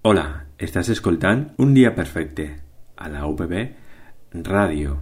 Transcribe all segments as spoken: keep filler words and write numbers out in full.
Hola, estàs escoltant Un dia perfecte a la U P B Ràdio.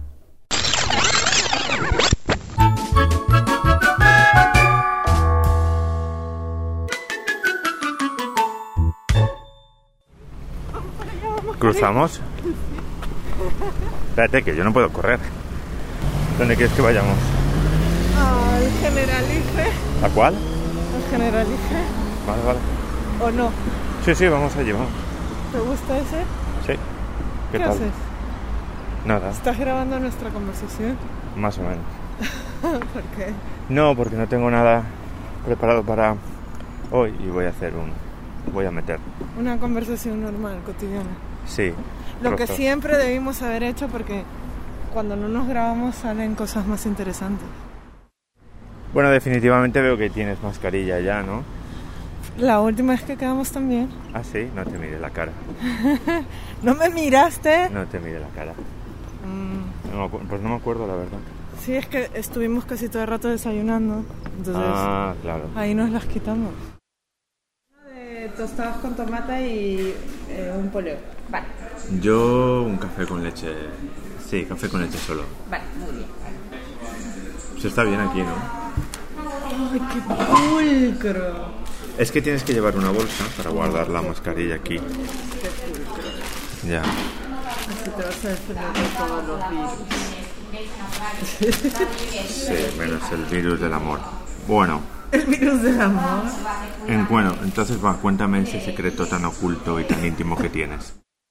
¿Cruzamos? Espérate, que yo no puedo correr. ¿Dónde quieres que vayamos? Al Generalife. ¿A cuál? Al Generalife. Vale, vale. ¿O no? Sí, sí, vamos allí, vamos. ¿Te gusta ese? Sí. ¿Qué, ¿Qué tal? haces? Nada, ¿Estás grabando nuestra conversación? más o menos. ¿Por qué? No, porque no tengo nada preparado para hoy y voy a hacer un... voy a meter. Una conversación normal, cotidiana. Sí. Lo que trozo. siempre debimos haber hecho, porque cuando no nos grabamos salen cosas más interesantes. Bueno, definitivamente veo que tienes mascarilla ya, ¿no? La última vez que quedamos también. Ah, sí, no te mire la cara. ¿No me miraste? No te mire la cara. Mm, No me acu- pues no me acuerdo, la verdad. sí, es que estuvimos casi todo el rato desayunando. Entonces, Ah, claro. ahí nos las quitamos. De tostadas con tomate y eh, un poleo. Vale, Yo un café con leche. Sí, café con leche solo. vale, muy bien. Se está bien aquí, ¿no? ¡Ay, qué pulcro! Es que tienes que llevar una bolsa para guardar la mascarilla aquí. ¡Qué pulcro! Ya. Así te vas a defender de todos los virus. Sí, menos el virus del amor. Bueno, El virus del amor. en, bueno, entonces va, cuéntame ese secreto tan oculto y tan íntimo que tienes.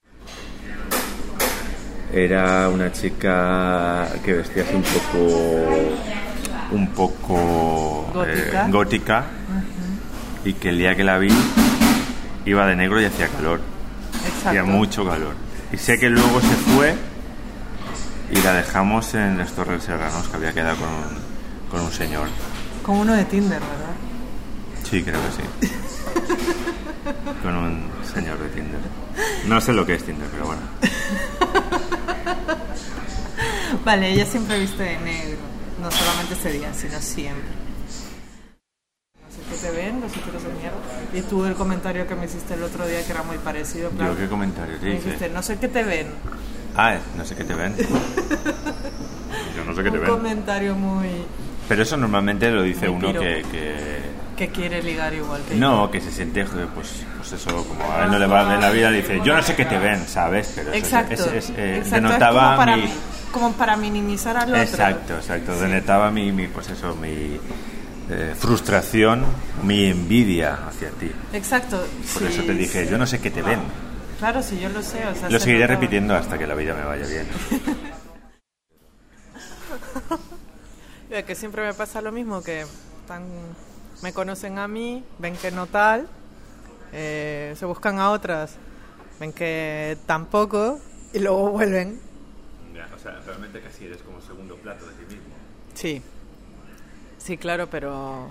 Era una chica que vestía así un poco... Un poco Gótica. eh, gótica y que el día que la vi iba de negro y hacía calor. Exacto. Hacía mucho calor. Y sé que luego se fue y la dejamos en los Torres Serranos, que había quedado con un, con un señor. Como uno de Tinder, ¿verdad? Sí, creo que sí. Con un señor de Tinder. No sé lo que es Tinder, pero bueno. Vale, ella siempre viste de negro. No solamente ese día, sino siempre. No sé qué te ven, los otros de mierda. Y tú el comentario que me hiciste el otro día, que era muy parecido. Claro. Yo qué comentario te Me hice. dijiste, no sé qué te ven. Ah, no sé qué te ven. Yo no sé qué te Un ven. comentario muy... Pero eso normalmente lo dice Muy uno piropo. que, que... que quiere ligar igual que No, que se siente, joder, pues, pues eso, como a él no le va bien la vida, dice, yo no sé qué te ven, ¿sabes? Pero eso Exacto, es, es- es, eh, exacto, denotaba es como para, mi... mi- como para minimizar al otro. Exacto, exacto, denotaba mi, mi, pues eso, mi eh, frustración, mi envidia hacia ti. Exacto. Por sí, eso te dije, sí. yo no sé qué te ven. Claro, sí, yo lo sé. O sea, Lo se seguiré notaba. repitiendo hasta que la vida me vaya bien. Mira, que siempre me pasa lo mismo, que tan, me conocen a mí, ven que no tal, eh, se buscan a otras, ven que tampoco, y luego vuelven. O sea, realmente casi eres como segundo plato de ti mismo. Sí, sí, claro, pero...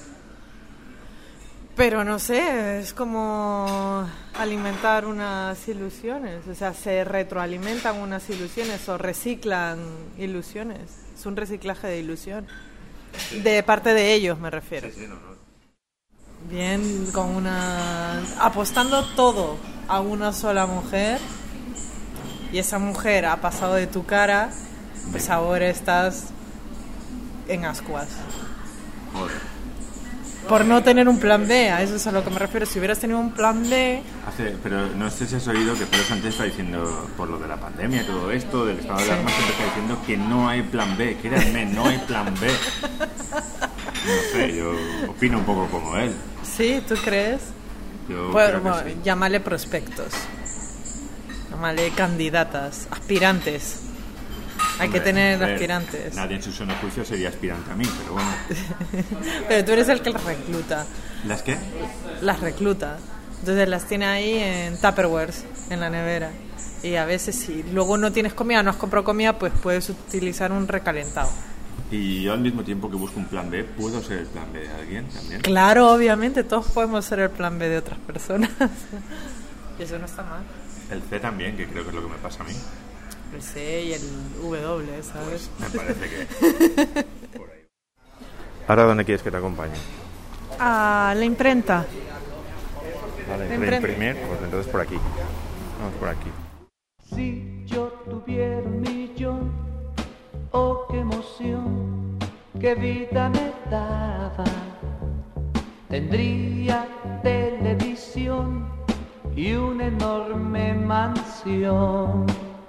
Pero no sé, es como alimentar unas ilusiones, o sea, se retroalimentan unas ilusiones o reciclan ilusiones. Es un reciclaje de ilusión. De parte de ellos, me refiero. Sí, no, no. Bien, con una... apostando todo a una sola mujer, y esa mujer ha pasado de tu cara, pues ahora estás en ascuas. Joder. Por no tener un plan B, a eso es a lo que me refiero. Si hubieras tenido un plan B... Hace, pero no sé si has oído que Pedro Sánchez está diciendo, por lo de la pandemia y todo esto, del estado de Sí. alarma, siempre está diciendo que no hay plan B, créanme, no hay plan B. No sé, yo opino un poco como él. ¿Sí? ¿Tú crees? Yo Pues, creo que bueno, sí. llámale prospectos. Llámale candidatas, aspirantes. Hay que Hombre, tener a ver, aspirantes. Nadie en su sano juicio sería aspirante a mí, pero bueno. Pero tú eres el que las recluta. ¿Las qué? Las recluta. Entonces las tiene ahí en Tupperwares, en la nevera. Y a veces si luego no tienes comida, no has comprado comida, pues puedes utilizar un recalentado. Y yo al mismo tiempo que busco un plan B, ¿puedo ser el plan B de alguien también? Claro, obviamente, todos podemos ser el plan B de otras personas. Y eso no está mal. El C también, que creo que es lo que me pasa a mí. El C y el W, ¿sabes? Me parece que... por ahí. ¿Ahora dónde quieres que te acompañe? A la imprenta. Vale, reimprimir, pues entonces por aquí. Vamos por aquí. Si yo tuviera un millón, oh qué emoción, qué vida me daba. Tendría televisión y una enorme mansión.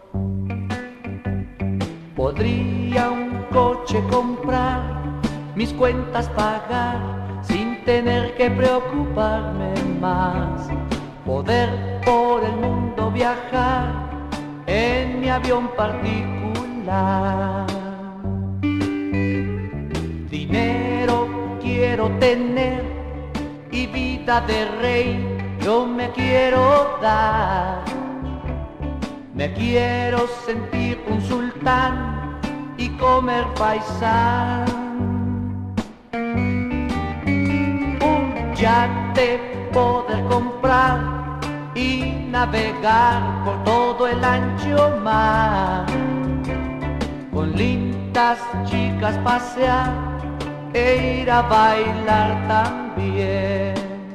Podría un coche comprar, mis cuentas pagar, sin tener que preocuparme más. Poder por el mundo viajar en mi avión particular. Dinero quiero tener y vida de rey yo me quiero dar. Me quiero sentir un sultán y comer faisán. Un yate poder comprar y navegar por todo el ancho mar. Con lindas chicas pasear e ir a bailar también.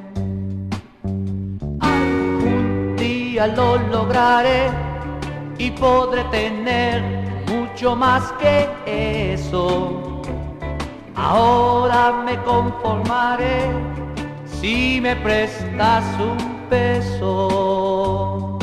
Algún día lo lograré y podré tener mucho más que eso. Ahora me conformaré si me prestas un peso.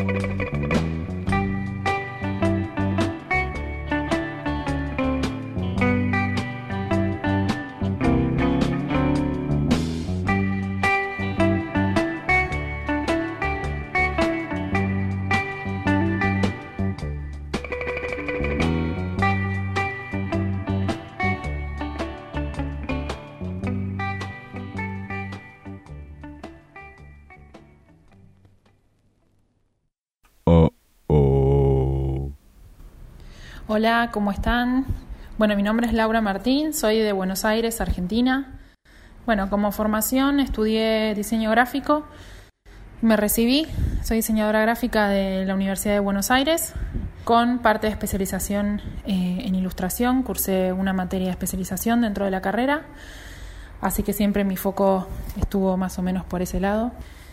Hola, ¿cómo están? Bueno, mi nombre es Laura Martín, soy de Buenos Aires, Argentina. Bueno, como formación estudié diseño gráfico, me recibí, soy diseñadora gráfica de la Universidad de Buenos Aires, con parte de especialización eh, en ilustración. Cursé una materia de especialización dentro de la carrera, así que siempre mi foco estuvo más o menos por ese lado.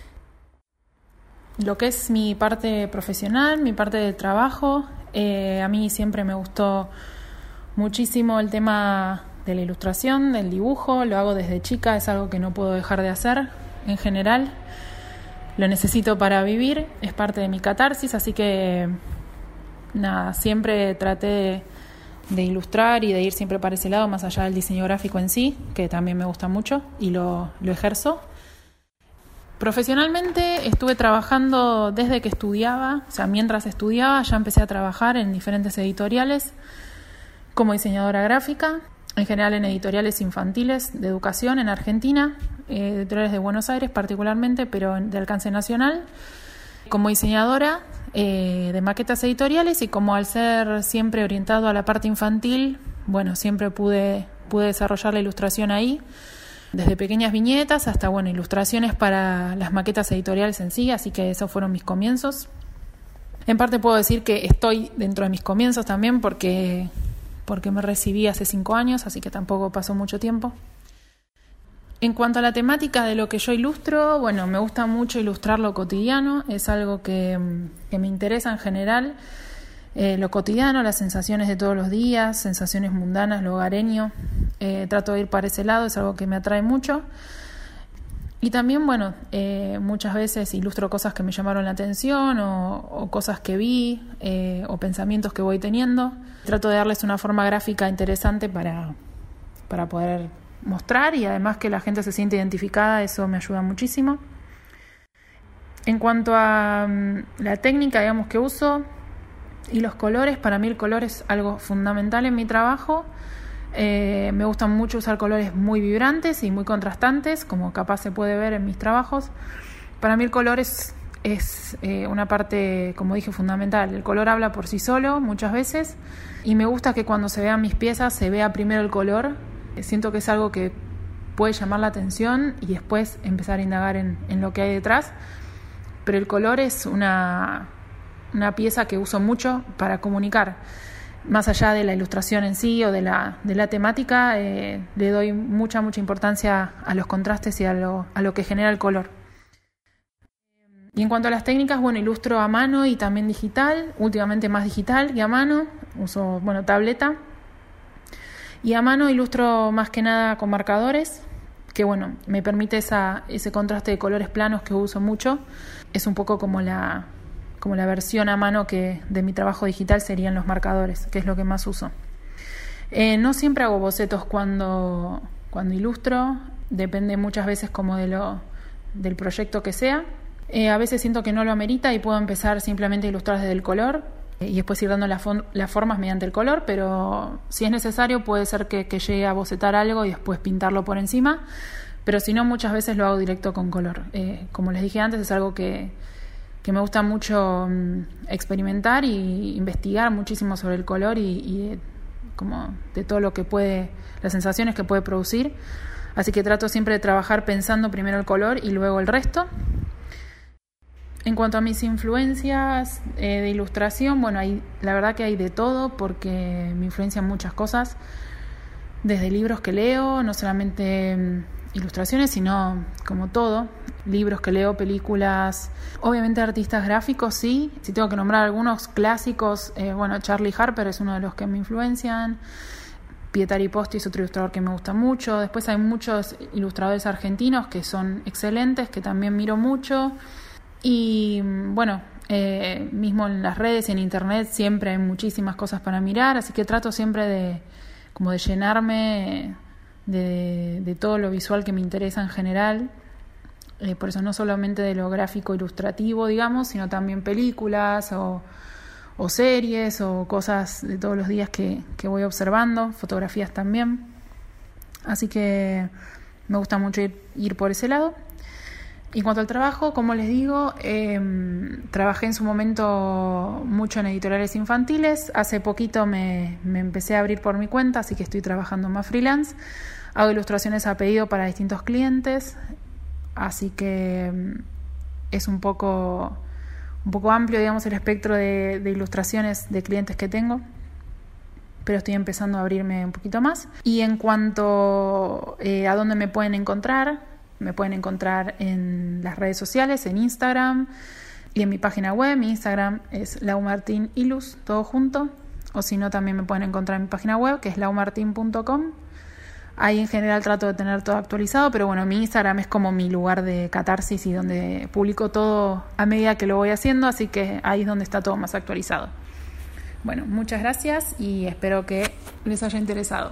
Lo que es mi parte profesional, mi parte de trabajo, eh, a mí siempre me gustó muchísimo el tema de la ilustración, del dibujo. Lo hago desde chica, es algo que no puedo dejar de hacer en general. Lo necesito para vivir, es parte de mi catarsis, así que nada, siempre traté de, de ilustrar y de ir siempre para ese lado, más allá del diseño gráfico en sí, que también me gusta mucho y lo, lo ejerzo. Profesionalmente estuve trabajando desde que estudiaba, o sea, mientras estudiaba ya empecé a trabajar en diferentes editoriales como diseñadora gráfica, en general en editoriales infantiles de educación en Argentina, eh, editoriales de Buenos Aires particularmente, pero de alcance nacional, como diseñadora eh, de maquetas editoriales, y como al ser siempre orientado a la parte infantil, bueno, siempre pude, pude desarrollar la ilustración ahí, desde pequeñas viñetas hasta, bueno, ilustraciones para las maquetas editoriales en sí, así que esos fueron mis comienzos. En parte puedo decir que estoy dentro de mis comienzos también porque, porque me recibí hace cinco años, así que tampoco pasó mucho tiempo. En cuanto a la temática de lo que yo ilustro, bueno, me gusta mucho ilustrar lo cotidiano, es algo que, que me interesa en general. Eh, lo cotidiano, las sensaciones de todos los días, sensaciones mundanas, lo hogareño. Eh, trato de ir para ese lado, es algo que me atrae mucho. Y también, bueno, eh, muchas veces ilustro cosas que me llamaron la atención o, o cosas que vi eh, o pensamientos que voy teniendo. Trato de darles una forma gráfica interesante para, para poder mostrar y además que la gente se siente identificada, eso me ayuda muchísimo. En cuanto a um, la técnica, digamos, que uso y los colores, para mí el color es algo fundamental en mi trabajo. Eh, me gustan mucho usar colores muy vibrantes y muy contrastantes, como capaz se puede ver en mis trabajos. Para mí el color es, es eh, una parte, como dije, fundamental. El color habla por sí solo muchas veces y me gusta que cuando se vean mis piezas se vea primero el color. Siento que es algo que puede llamar la atención y después empezar a indagar en, en lo que hay detrás. Pero el color es una, una pieza que uso mucho para comunicar. Más allá de la ilustración en sí o de la, de la temática, eh, le doy mucha, mucha importancia a los contrastes y a lo, a lo que genera el color. Y en cuanto a las técnicas, bueno, ilustro a mano y también digital, últimamente más digital que a mano, uso, bueno, tableta. Y a mano ilustro más que nada con marcadores, que bueno, me permite esa, ese contraste de colores planos que uso mucho. Es un poco como la, como la versión a mano que de mi trabajo digital serían los marcadores, que es lo que más uso. Eh, no siempre hago bocetos cuando, cuando ilustro, depende muchas veces como de lo, del proyecto que sea. Eh, a veces siento que no lo amerita y puedo empezar simplemente a ilustrar desde el color eh, y después ir dando la fon- las formas mediante el color, pero si es necesario puede ser que, que llegue a bocetar algo y después pintarlo por encima, pero si no, muchas veces lo hago directo con color. Eh, como les dije antes, es algo que, que me gusta mucho um, experimentar y investigar muchísimo sobre el color y, y de, como de todo lo que puede, las sensaciones que puede producir, así que trato siempre de trabajar pensando primero el color y luego el resto. En cuanto a mis influencias eh, de ilustración, bueno, hay, la verdad que hay de todo porque me influencian muchas cosas, desde libros que leo, no solamente um, ilustraciones, sino como todo, libros que leo, películas, obviamente artistas gráficos, sí, si tengo que nombrar algunos clásicos, eh, bueno, Charlie Harper es uno de los que me influencian, Pietari Posti es otro ilustrador que me gusta mucho, después hay muchos ilustradores argentinos que son excelentes, que también miro mucho. Y bueno, eh, mismo en las redes y en internet siempre hay muchísimas cosas para mirar, así que trato siempre de como de llenarme de, de todo lo visual que me interesa en general, eh, por eso no solamente de lo gráfico ilustrativo, digamos, sino también películas o, o series o cosas de todos los días que, que voy observando, fotografías también, así que me gusta mucho ir, ir por ese lado. En cuanto al trabajo, como les digo, eh, trabajé en su momento mucho en editoriales infantiles. Hace poquito me, me empecé a abrir por mi cuenta, así que estoy trabajando más freelance. Hago ilustraciones a pedido para distintos clientes, así que es un poco, un poco amplio, digamos, el espectro de, de ilustraciones de clientes que tengo, pero estoy empezando a abrirme un poquito más. Y en cuanto eh, a dónde me pueden encontrar, me pueden encontrar en las redes sociales, en Instagram y en mi página web. Mi Instagram es laumartinilus, todo junto. O si no, también me pueden encontrar en mi página web, que es laumartin punto com. Ahí en general trato de tener todo actualizado, pero bueno, mi Instagram es como mi lugar de catarsis y donde publico todo a medida que lo voy haciendo, así que ahí es donde está todo más actualizado. Bueno, muchas gracias y espero que les haya interesado.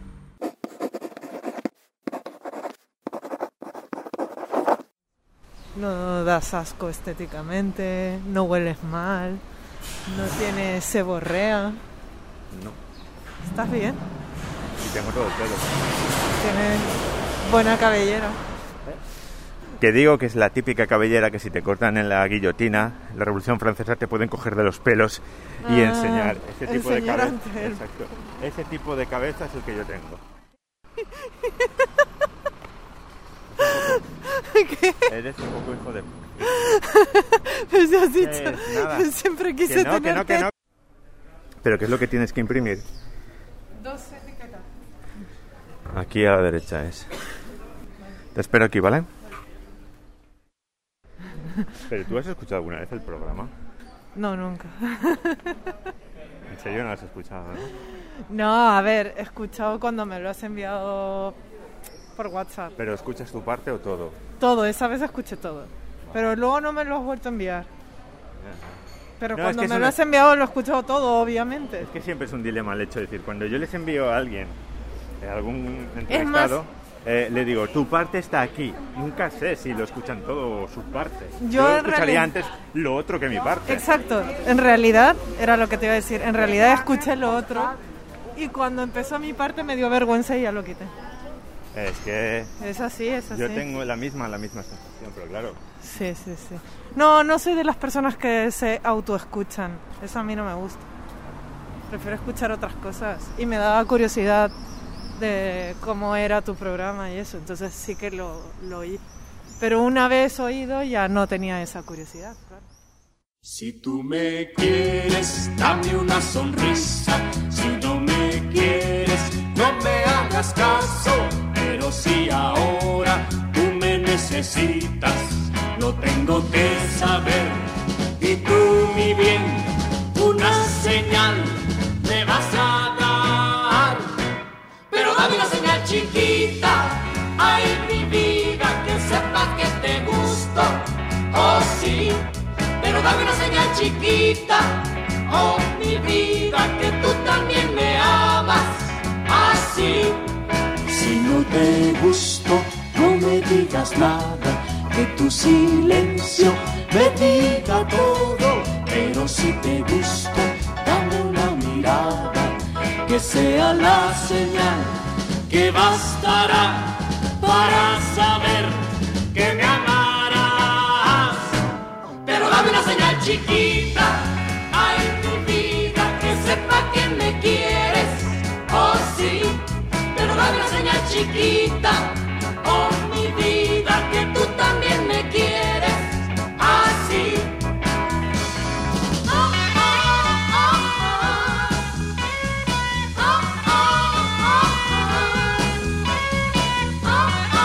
No das asco estéticamente, no hueles mal, no tienes seborrea. No. ¿Estás bien? Y tengo todo el pelo. Tienes buena cabellera. Que digo que es la típica cabellera que si te cortan en la guillotina, la Revolución Francesa, te pueden coger de los pelos y Ah, enseñar. Ese tipo de enseñar cabeza. ante él. Exacto. Ese tipo de cabeza es el que yo tengo. ¿Qué? Eres un poco hijo de... Pues ya has dicho, Eh, nada. yo siempre quise Que no, que tener no, que no. Pero ¿qué es lo que tienes que imprimir? dos etiquetas. Aquí a la derecha es. Te espero aquí, ¿vale? Pero ¿tú has escuchado alguna vez el programa? No, nunca. En serio no lo has escuchado, ¿no? No, a ver, he escuchado cuando me lo has enviado por WhatsApp. ¿Pero escuchas tu parte o todo? Todo, esa vez escuché todo. Pero luego no me lo has vuelto a enviar. Pero No, cuando es que me es lo una- has enviado lo he escuchado todo, obviamente. Es que siempre es un dilema el hecho de decir, cuando yo les envío a alguien, a algún entrevistado, eh, le digo, tu parte está aquí. Nunca sé si lo escuchan todo o su parte. Yo Yo, en escucharía realidad- antes lo otro que mi parte. Exacto, en realidad, era lo que te iba a decir, en realidad escuché lo otro y cuando empezó mi parte me dio vergüenza y ya lo quité. Es que Es así, es así. yo tengo la misma, la misma sensación, pero claro, Sí, sí, sí. No, no soy de las personas que se autoescuchan, eso a mí no me gusta. Prefiero escuchar otras cosas y me daba curiosidad de cómo era tu programa y eso, entonces sí que lo, lo oí. Pero una vez oído ya no tenía esa curiosidad, claro. Si tú me quieres, dame una sonrisa. Si no me quieres, no me hagas caso. Pero si ahora tú me necesitas, lo tengo que saber. mi bien, una señal me vas a dar. Pero dame una señal chiquita, ay mi vida, que sepas que te gusto, oh sí. Pero dame una señal chiquita, oh mi vida, que tú también me amas, así. Si no te gusto, no me digas nada, que tu silencio me diga todo. Pero si te gusto, dame una mirada, que sea la señal que bastará para saber que me amarás. Pero dame una señal chiquita, ay mi vida, que sepa que me quieres, oh sí. Pero dame una señal chiquita, oh mi vida, que tú también me quieres, así. Oh, oh, oh, oh. Oh, oh, oh, oh. Oh, oh,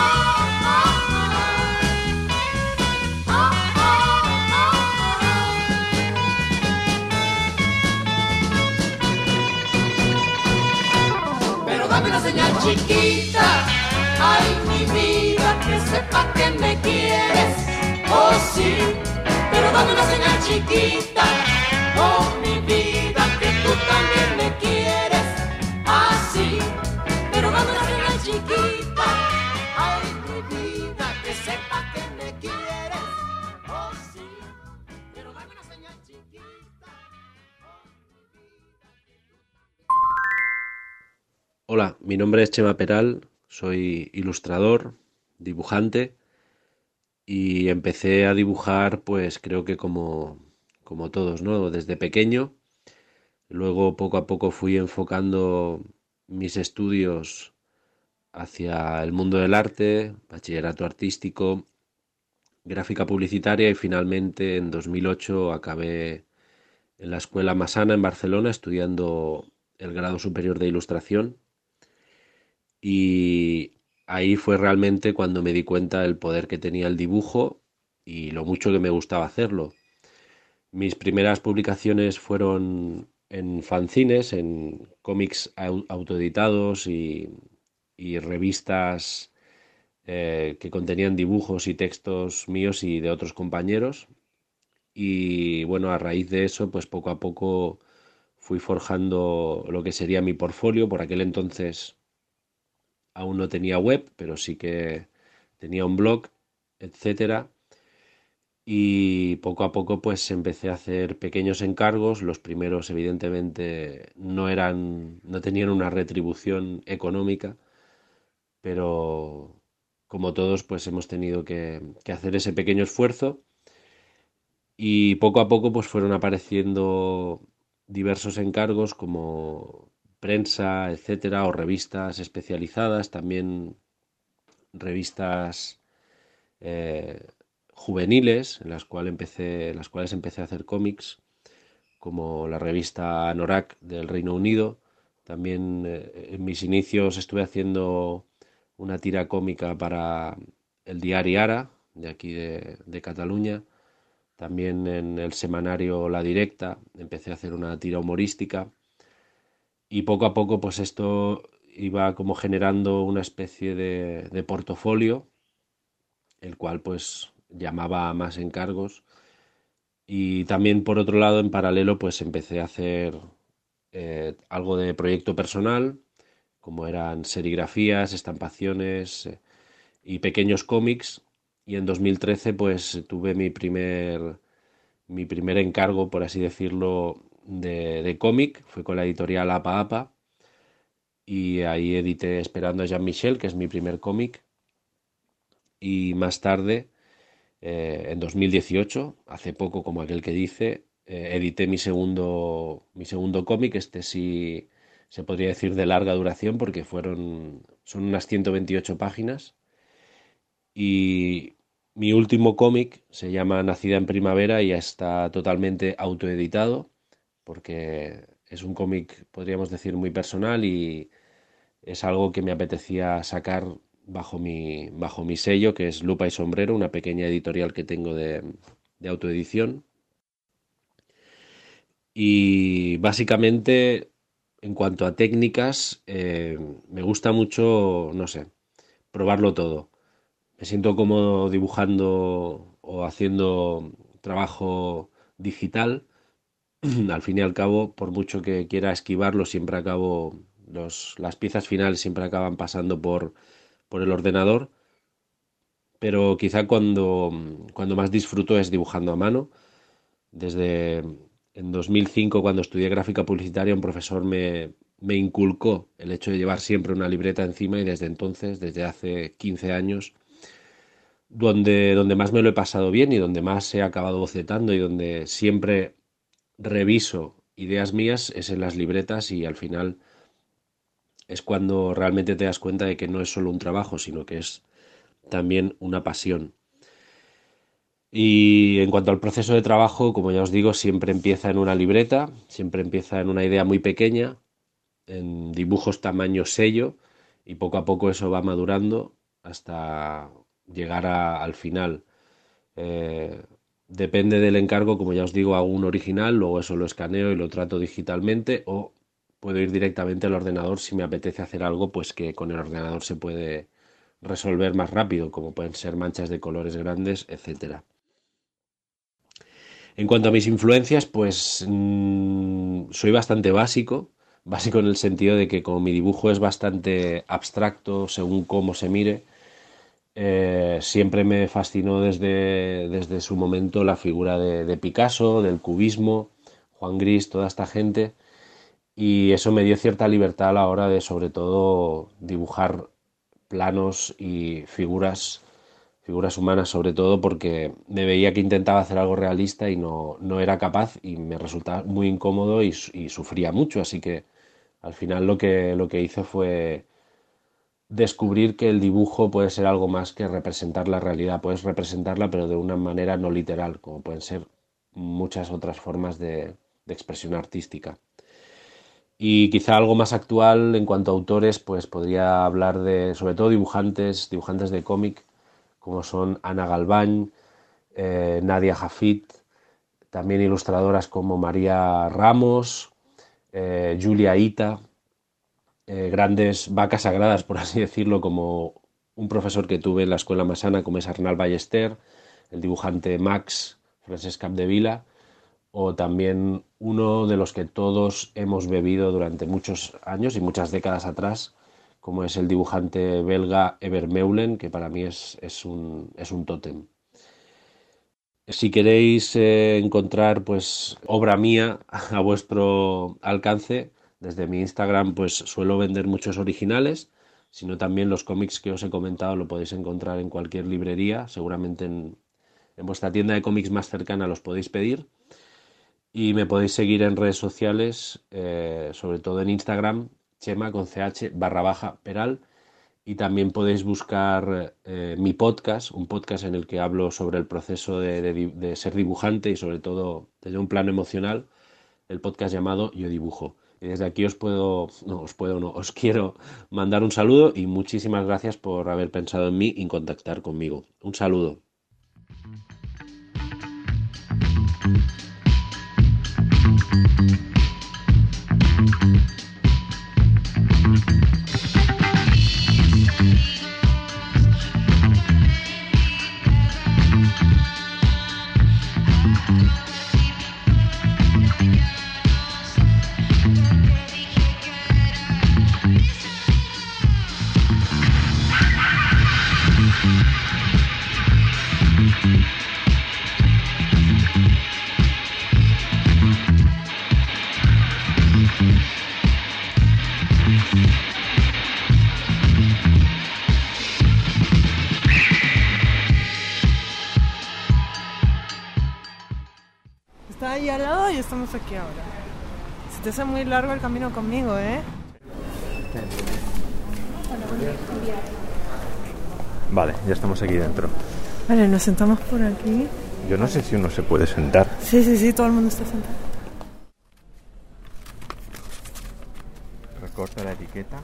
oh, oh. Pero dame una señal chiquita, ay mi vida, que sepa que me quieres, oh sí. Pero dame una señal chiquita, oh mi vida, que tú también me quieres, así. Pero dame una señal chiquita, ay mi vida, que sepa que me quieres, oh sí. Pero dame una señal chiquita, oh mi vida. Hola, mi nombre es Chema Peral, soy ilustrador, dibujante y empecé a dibujar pues creo que como, como todos, ¿no? Desde pequeño. Luego poco a poco fui enfocando mis estudios hacia el mundo del arte, bachillerato artístico, gráfica publicitaria y finalmente en dos mil ocho acabé en la Escuela Massana en Barcelona estudiando el grado superior de ilustración. Y ahí fue realmente cuando me di cuenta del poder que tenía el dibujo y lo mucho que me gustaba hacerlo. Mis primeras publicaciones fueron en fanzines, en cómics autoeditados y, y revistas eh, que contenían dibujos y textos míos y de otros compañeros. Y bueno, a raíz de eso, pues poco a poco fui forjando lo que sería mi portfolio. Por aquel entonces aún no tenía web, pero sí que tenía un blog, etcétera. Y poco a poco pues empecé a hacer pequeños encargos. Los primeros evidentemente no eran, no tenían una retribución económica, pero como todos pues hemos tenido que, que hacer ese pequeño esfuerzo. Y poco a poco pues fueron apareciendo diversos encargos como prensa, etcétera, o revistas especializadas, también revistas eh, juveniles, en las, cual empecé, en las cuales empecé a hacer cómics, como la revista Anorak del Reino Unido. También eh, en mis inicios estuve haciendo una tira cómica para el diario Ara, de aquí de, de Cataluña. También en el semanario La Directa empecé a hacer una tira humorística. Y poco a poco pues esto iba como generando una especie de, de portafolio, el cual pues llamaba a más encargos. Y también por otro lado, en paralelo, pues empecé a hacer eh, algo de proyecto personal, como eran serigrafías, estampaciones eh, y pequeños cómics. Y en dos mil trece pues tuve mi primer, mi primer encargo, por así decirlo, de, de cómic. Fue con la editorial Apa Apa y ahí edité Esperando a Jean-Michel, que es mi primer cómic. Y más tarde, eh, en dos mil dieciocho, hace poco como aquel que dice, eh, edité mi segundo, mi segundo cómic. Este sí se podría decir de larga duración porque fueron, son unas ciento veintiocho páginas. Y mi último cómic se llama Nacida en Primavera y ya está totalmente autoeditado porque es un cómic, podríamos decir, muy personal y es algo que me apetecía sacar bajo mi, bajo mi sello, que es Lupa y Sombrero, una pequeña editorial que tengo de, de autoedición. Y básicamente, en cuanto a técnicas, eh, me gusta mucho, no sé, probarlo todo. Me siento cómodo dibujando o haciendo trabajo digital. Al fin y al cabo, por mucho que quiera esquivarlo, siempre acabo, los, las piezas finales siempre acaban pasando por, por el ordenador. Pero quizá cuando, cuando más disfruto es dibujando a mano. Desde en dos mil cinco, cuando estudié gráfica publicitaria, un profesor me, me inculcó el hecho de llevar siempre una libreta encima, y desde entonces, desde hace quince años, donde, donde más me lo he pasado bien y donde más he acabado bocetando y donde siempre reviso ideas mías es en las libretas, y al final es cuando realmente te das cuenta de que no es solo un trabajo, sino que es también una pasión. Y en cuanto al proceso de trabajo, como ya os digo, siempre empieza en una libreta, siempre empieza en una idea muy pequeña, en dibujos tamaño sello, y poco a poco eso va madurando hasta llegar a, al final. Eh, depende del encargo, como ya os digo, hago un original, luego eso lo escaneo y lo trato digitalmente, o puedo ir directamente al ordenador si me apetece hacer algo pues que con el ordenador se puede resolver más rápido, como pueden ser manchas de colores grandes, etcétera. En cuanto a mis influencias, pues mmm, soy bastante básico, básico en el sentido de que como mi dibujo es bastante abstracto según cómo se mire, eh, siempre me fascinó desde, desde su momento la figura de, de Picasso, del cubismo, Juan Gris, toda esta gente, y eso me dio cierta libertad a la hora de, sobre todo, dibujar planos y figuras figuras humanas, sobre todo porque me veía que intentaba hacer algo realista y no, no era capaz, y me resultaba muy incómodo y, y sufría mucho, así que al final lo que, lo que hice fue descubrir que el dibujo puede ser algo más que representar la realidad, puedes representarla pero de una manera no literal, como pueden ser muchas otras formas de, de expresión artística. Y quizá algo más actual en cuanto a autores, pues podría hablar de, sobre todo, dibujantes, dibujantes de cómic, como son Ana Galván, eh, Nadia Jafit, también ilustradoras como María Ramos, eh, Julia Ita, eh, grandes vacas sagradas, por así decirlo, como un profesor que tuve en la Escuela Massana, como es Arnal Ballester, el dibujante Max, Francesc Capdevila, o también uno de los que todos hemos bebido durante muchos años y muchas décadas atrás, como es el dibujante belga Ever Meulen, que para mí es, es, un, es un tótem. Si queréis eh, encontrar pues obra mía a vuestro alcance, desde mi Instagram pues suelo vender muchos originales, sino también los cómics que os he comentado lo podéis encontrar en cualquier librería, seguramente en, en vuestra tienda de cómics más cercana los podéis pedir. Y me podéis seguir en redes sociales, eh, sobre todo en Instagram, Chema con ch barra baja peral, y también podéis buscar eh, mi podcast, un podcast en el que hablo sobre el proceso de, de, de ser dibujante y sobre todo desde un plano emocional, el podcast llamado Yo Dibujo. Y desde aquí os puedo, no, os puedo, no, os quiero mandar un saludo y muchísimas gracias por haber pensado en mí y contactar conmigo. Un saludo. Está ahí al lado y estamos aquí ahora. Se te hace muy largo el camino conmigo, ¿eh? Vale, ya estamos aquí dentro. Vale, nos sentamos por aquí. Yo no sé si uno se puede sentar. Sí, sí, sí, todo el mundo está sentado. Recorta la etiqueta.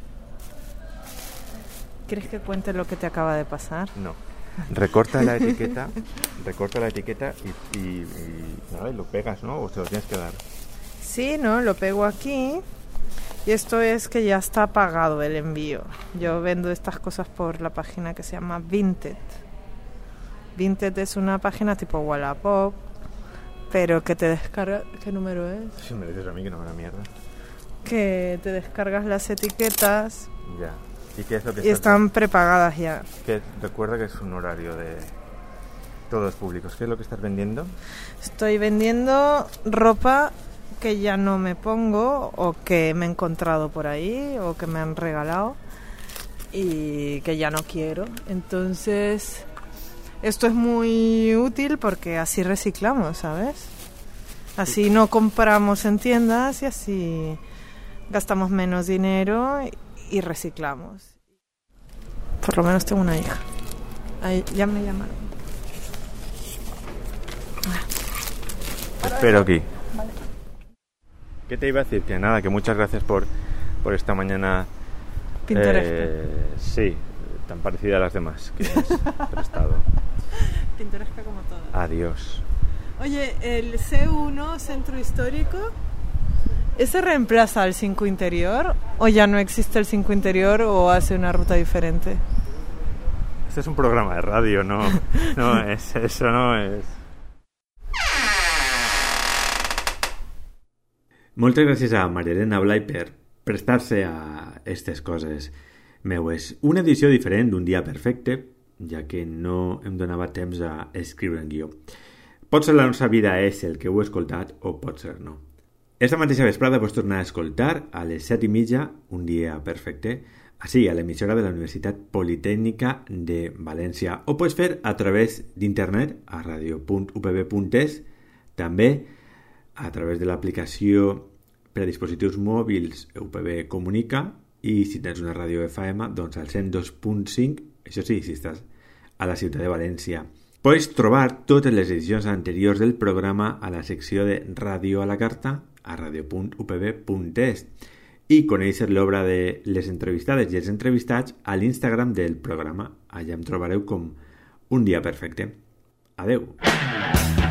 ¿Quieres que cuente lo que te acaba de pasar? No. Recorta la etiqueta, recorta la etiqueta y, y, y, nada, y lo pegas, ¿no? O se lo tienes que dar. así, ¿no? Lo pego aquí. Y esto es que ya está pagado el envío. Yo vendo estas cosas por la página que se llama Vinted. Vinted es una página tipo Wallapop, pero que te descarga... ¿Qué número es? Si me dices a mí que no me da mierda. Que te descargas las etiquetas. Ya. ¿Y qué es lo que y están prepagadas ya. Que recuerda que es un horario de todos públicos. ¿Qué es lo que estás vendiendo? Estoy vendiendo ropa que ya no me pongo o que me he encontrado por ahí o que me han regalado y que ya no quiero. Entonces, esto es muy útil porque así reciclamos, ¿sabes? Así no compramos en tiendas y así gastamos menos dinero y reciclamos. Por lo menos tengo una hija. Ahí, ya me llamaron. Te espero aquí. Vale. ¿Qué te iba a decir? Que nada, que muchas gracias por, por esta mañana pintoresca. Eh, sí, tan parecida a las demás que has prestado. Pintoresca como todas. Adiós. Oye, el C uno, Centro Histórico, ¿ese reemplaza al cinco Interior o ya no existe el cinco Interior o hace una ruta diferente? Este es un programa de radio, no, no es, eso no es... Moltes gràcies a Maria Elena Blay per prestar-se a aquestes coses meues. Una edició diferent d'un dia perfecte, ja que no em donava temps a escriure en guió. Pot ser la nostra vida és el que heu escoltat o pot ser no. Esta mateixa vesprada pots tornar a escoltar a les set i mitja un dia perfecte, així a l'emissora de la Universitat Politècnica de València, o pots fer a través d'internet a radio punt u p b punt e s, també a través de l'aplicació per a dispositius mòbils U P B Comunica i si tens una ràdio F M doncs al cent dos punt cinc, això sí, si estàs a la ciutat de València. Pots trobar totes les edicions anteriors del programa a la secció de Ràdio a la Carta a radio punt u p b punt e s i conèixer l'obra de les entrevistades i els entrevistats a l'Instagram del programa. Allà em trobareu com Un dia perfecte. Adeu.